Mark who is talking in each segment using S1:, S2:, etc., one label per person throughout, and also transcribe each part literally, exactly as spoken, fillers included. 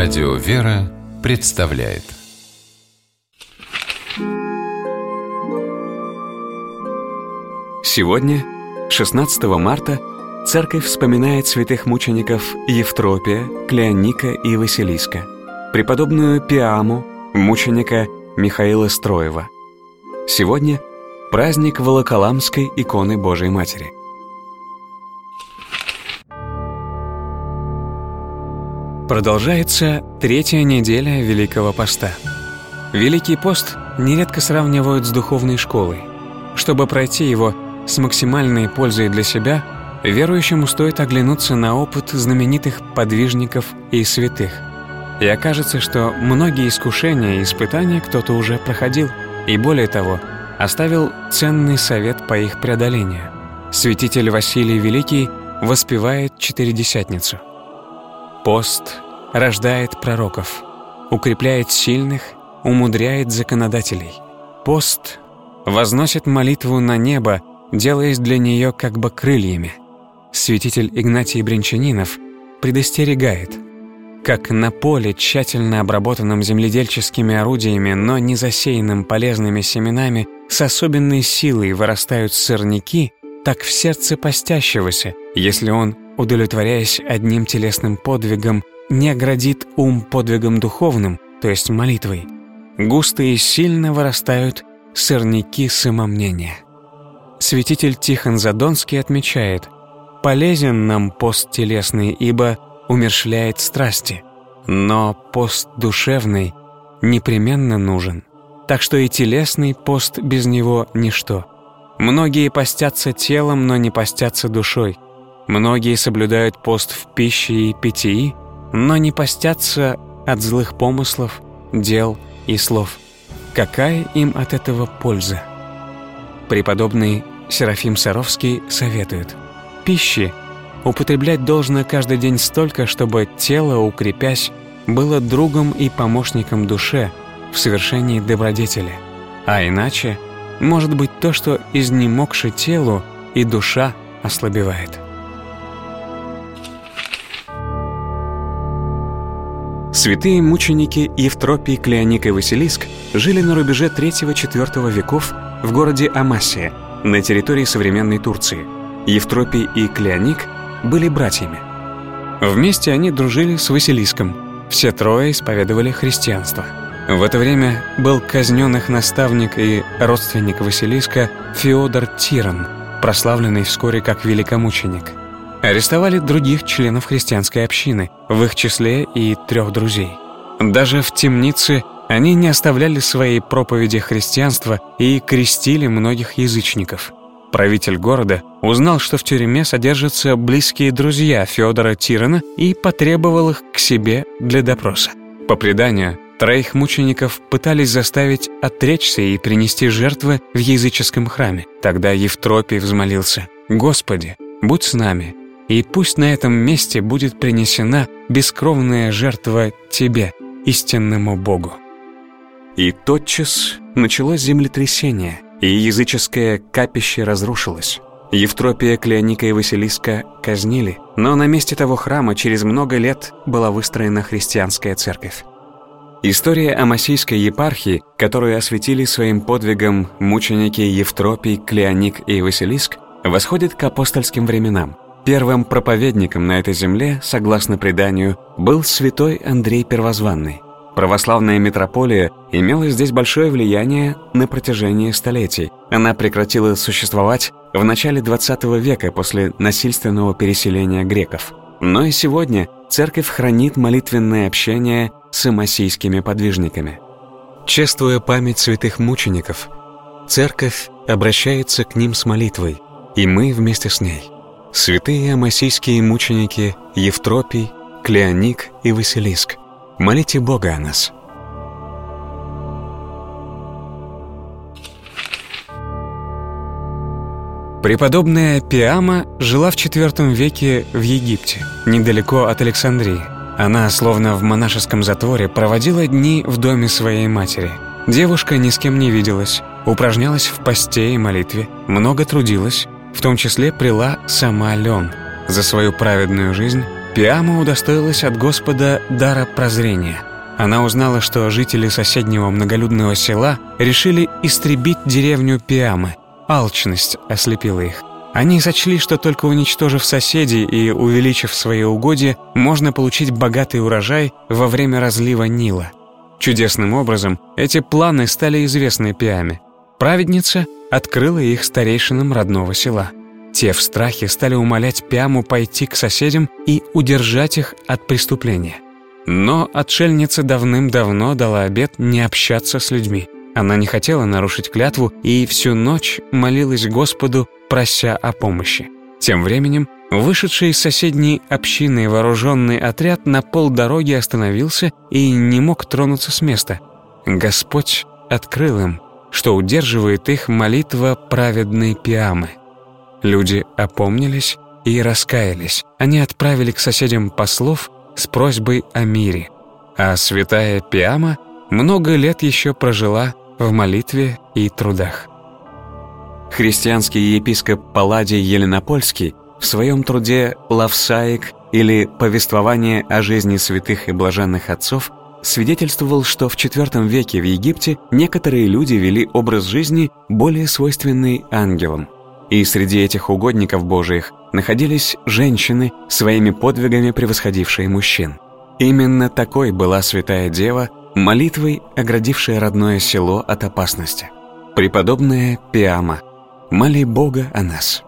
S1: Радио «Вера» представляет.
S2: Сегодня, шестнадцатого марта, Церковь вспоминает святых мучеников Евтропия, Клеоника и Василиска, преподобную Пиаму, мученика Михаила Строева. Сегодня праздник Волоколамской иконы Божией Матери. Продолжается третья неделя Великого Поста. Великий пост нередко сравнивают с духовной школой. Чтобы пройти его с максимальной пользой для себя, верующему стоит оглянуться на опыт знаменитых подвижников и святых. И окажется, что многие искушения и испытания кто-то уже проходил, и более того, оставил ценный совет по их преодолению. Святитель Василий Великий воспевает Четыредесятницу. Пост рождает пророков, укрепляет сильных, умудряет законодателей. Пост возносит молитву на небо, делаясь для нее как бы крыльями. Святитель Игнатий Бринчанинов предостерегает: как на поле, тщательно обработанном земледельческими орудиями, но не засеянным полезными семенами, с особенной силой вырастают сорняки, так в сердце постящегося, если он, удовлетворяясь одним телесным подвигом, не оградит ум подвигом духовным, то есть молитвой, густо и сильно вырастают сорняки самомнения. Святитель Тихон Задонский отмечает: полезен нам пост телесный, ибо умерщвляет страсти, но пост душевный непременно нужен, так что и телесный пост без него ничто. Многие постятся телом, но не постятся душой. Многие соблюдают пост в пище и питьи, но не постятся от злых помыслов, дел и слов. Какая им от этого польза? Преподобный Серафим Саровский советует: пищи употреблять должно каждый день столько, чтобы тело, укрепясь, было другом и помощником душе в совершении добродетели. А иначе может быть то, что изнемогши телу, и душа ослабевает. Святые мученики Евтропий, Клеоник и Василиск жили на рубеже третьего-четвёртого веков в городе Амасия, на территории современной Турции. Евтропий и Клеоник были братьями. Вместе они дружили с Василиском. Все трое исповедовали христианство. В это время был казнен их наставник и родственник Василиска Феодор Тиран, прославленный вскоре как великомученик. Арестовали других членов христианской общины, в их числе и трех друзей. Даже в темнице они не оставляли своей проповеди христианства и крестили многих язычников. Правитель города узнал, что в тюрьме содержатся близкие друзья Феодора Тирана, и потребовал их к себе для допроса. По преданию, троих мучеников пытались заставить отречься и принести жертвы в языческом храме. Тогда Евтропий взмолился: «Господи, будь с нами, и пусть на этом месте будет принесена бескровная жертва Тебе, истинному Богу». И тотчас началось землетрясение, и языческое капище разрушилось. Евтропия, Клеоника и Василиска казнили, но на месте того храма через много лет была выстроена христианская церковь. История Амасийской епархии, которую осветили своим подвигом мученики Евтропий, Клеоник и Василиск, восходит к апостольским временам. Первым проповедником на этой земле, согласно преданию, был святой Андрей Первозванный. Православная митрополия имела здесь большое влияние на протяжении столетий. Она прекратила существовать в начале двадцатого века после насильственного переселения греков. Но и сегодня церковь хранит молитвенное общение с амасийскими подвижниками. Чествуя память святых мучеников, церковь обращается к ним с молитвой, и мы вместе с ней. Святые амасийские мученики Евтропий, Клеоник и Василиск, молите Бога о нас. Преподобная Пиама жила в четвёртом веке в Египте, недалеко от Александрии. Она, словно в монашеском затворе, проводила дни в доме своей матери. Девушка ни с кем не виделась, упражнялась в посте и молитве, много трудилась, в том числе прила сама лен. За свою праведную жизнь Пиама удостоилась от Господа дара прозрения. Она узнала, что жители соседнего многолюдного села решили истребить деревню Пиамы. Алчность ослепила их. Они сочли, что только уничтожив соседей и увеличив свои угодья, можно получить богатый урожай во время разлива Нила. Чудесным образом эти планы стали известны Пиаме. Праведница открыла их старейшинам родного села. Те в страхе стали умолять Пиаму пойти к соседям и удержать их от преступления. Но отшельница давным-давно дала обет не общаться с людьми. Она не хотела нарушить клятву и всю ночь молилась Господу, прося о помощи. Тем временем, вышедший из соседней общины вооруженный отряд на полдороги остановился и не мог тронуться с места. Господь открыл им, что удерживает их молитва праведной Пиамы. Люди опомнились и раскаялись. Они отправили к соседям послов с просьбой о мире. А святая Пиама много лет еще прожила в молитве и трудах. Христианский епископ Палладий Еленопольский в своем труде «Лавсаик» или «Повествование о жизни святых и блаженных отцов» свидетельствовал, что в четвёртом веке в Египте некоторые люди вели образ жизни, более свойственный ангелам. И среди этих угодников Божиих находились женщины, своими подвигами превосходившие мужчин. Именно такой была святая Дева, молитвой оградившая родное село от опасности. Преподобная Пиама, моли Бога о нас.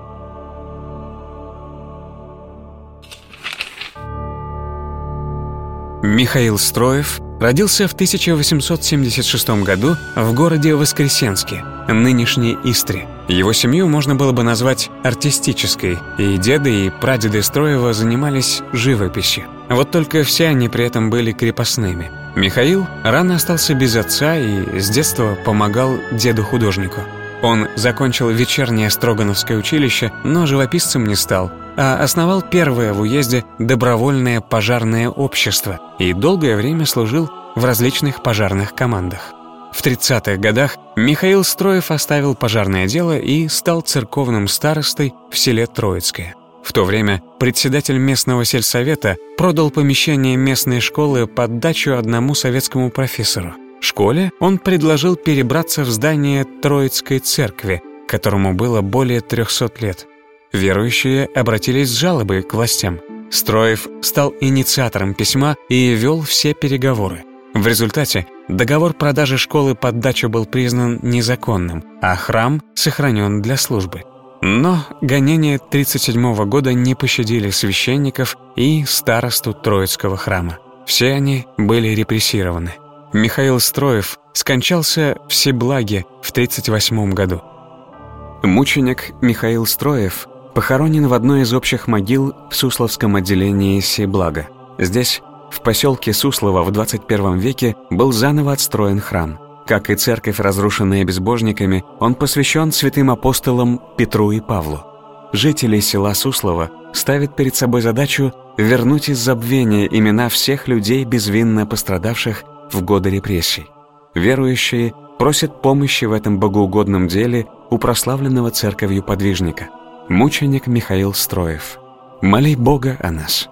S2: Михаил Строев родился в тысяча восемьсот семьдесят шестом году в городе Воскресенске, нынешней Истре. Его семью можно было бы назвать артистической, и деды и прадеды Строева занимались живописью. Вот только все они при этом были крепостными. Михаил рано остался без отца и с детства помогал деду-художнику. Он закончил вечернее Строгановское училище, но живописцем не стал, а основал первое в уезде добровольное пожарное общество и долгое время служил в различных пожарных командах. В тридцатых годах Михаил Строев оставил пожарное дело и стал церковным старостой в селе Троицкое. В то время председатель местного сельсовета продал помещение местной школы под дачу одному советскому профессору. Школе он предложил перебраться в здание Троицкой церкви, которому было более трехсот лет. Верующие обратились с жалобой к властям. Строев стал инициатором письма и вел все переговоры. В результате договор продажи школы под дачу был признан незаконным, а храм сохранен для службы. Но гонения тридцать седьмого года не пощадили священников и старосту Троицкого храма. Все они были репрессированы. Михаил Строев скончался в Себлаге в тридцать восьмом году. Мученик Михаил Строев похоронен в одной из общих могил в Сусловском отделении Себлага. Здесь, в поселке Суслово, в двадцать первом веке был заново отстроен храм. Как и церковь, разрушенная безбожниками, он посвящен святым апостолам Петру и Павлу. Жители села Суслово ставят перед собой задачу вернуть из забвения имена всех людей, безвинно пострадавших в годы репрессий. Верующие просят помощи в этом богоугодном деле у прославленного церковью подвижника. Мученик Михаил Строев. Моли Бога о нас.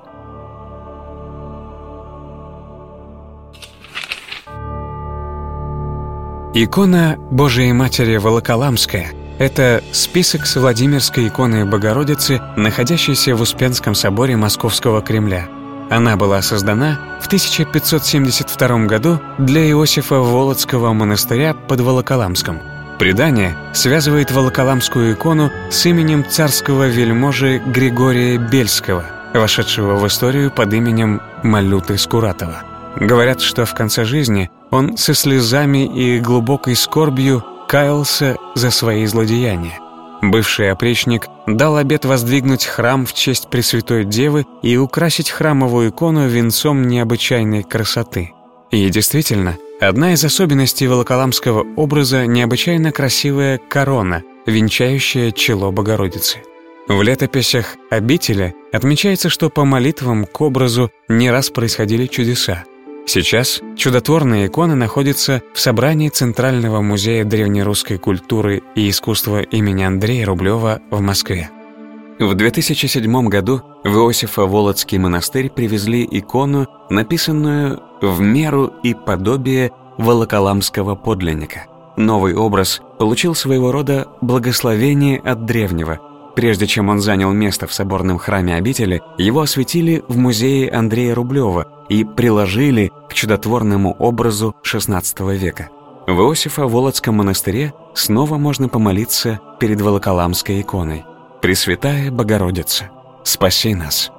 S2: Икона Божией Матери Волоколамская – это список с Владимирской иконой Богородицы, находящейся в Успенском соборе Московского Кремля. Она была создана в тысяча пятьсот семьдесят втором году для Иосифа Волоцкого монастыря под Волоколамском. Предание связывает Волоколамскую икону с именем царского вельможи Григория Бельского, вошедшего в историю под именем Малюты Скуратова. Говорят, что в конце жизни он со слезами и глубокой скорбью каялся за свои злодеяния. Бывший опричник дал обет воздвигнуть храм в честь Пресвятой Девы и украсить храмовую икону венцом необычайной красоты. И действительно, одна из особенностей волоколамского образа – необычайно красивая корона, венчающая чело Богородицы. В летописях обители отмечается, что по молитвам к образу не раз происходили чудеса. Сейчас чудотворная икона находится в собрании Центрального музея древнерусской культуры и искусства имени Андрея Рублева в Москве. В две тысячи седьмом году в Иосифо-Волоцкий монастырь привезли икону, написанную в меру и подобие волоколамского подлинника. Новый образ получил своего рода благословение от древнего. Прежде чем он занял место в соборном храме обители, его осветили в музее Андрея Рублева и приложили к чудотворному образу шестнадцатого века. В Иосифо-Волоцком монастыре снова можно помолиться перед волоколамской иконой. Пресвятая Богородица, спаси нас!